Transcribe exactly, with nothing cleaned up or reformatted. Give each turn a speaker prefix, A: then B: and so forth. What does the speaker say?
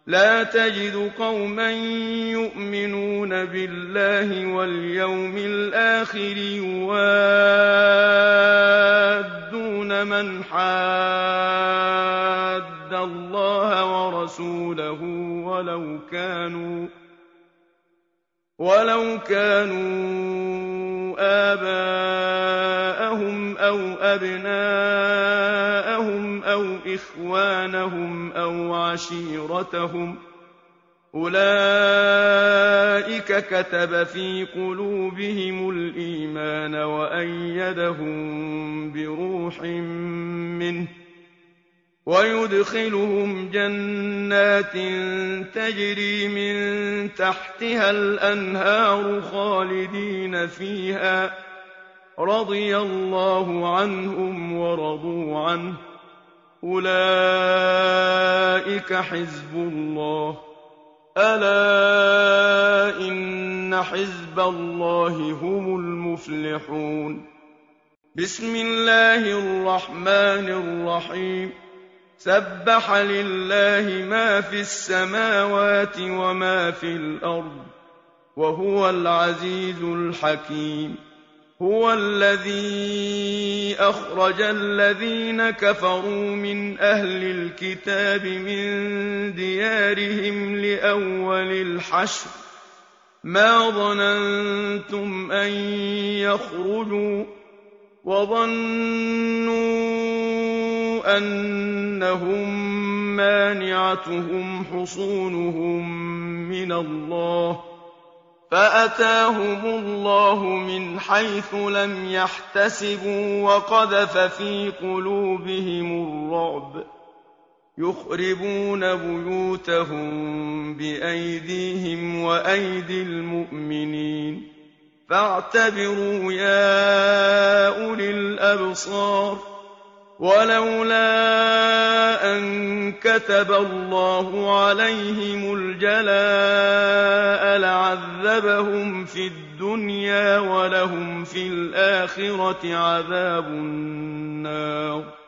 A: لا تجد قوما يؤمنون بالله واليوم الآخر يوادون من حاد الله ورسوله ولو كانوا ولو كانوا آباءهم أو أبناءهم أو إخوانهم أو عشيرتهم أولئك كتب في قلوبهم الإيمان وأيدهم بروح منه ويدخلهم جنات تجري من تحتها الأنهار خالدين فيها رضي الله عنهم ورضوا عنه أولئك حزب الله ألا إن حزب الله هم المفلحون بسم الله الرحمن الرحيم سبح لله ما في السماوات وما في الأرض وهو العزيز الحكيم هو الذي أخرج الذين كفروا من أهل الكتاب من ديارهم لأول الحشر ما ظننتم أن يخرجوا وظنوا أنهم مانعتهم حصونهم من الله فأتاهم الله من حيث لم يحتسبوا وقذف في قلوبهم الرعب يخربون بيوتهم بأيديهم وأيدي المؤمنين فاعتبروا يا أولي الأبصار ولولا أن كتب الله عليهم الجلاء لعذبهم في الدنيا ولهم في الآخرة عذاب النار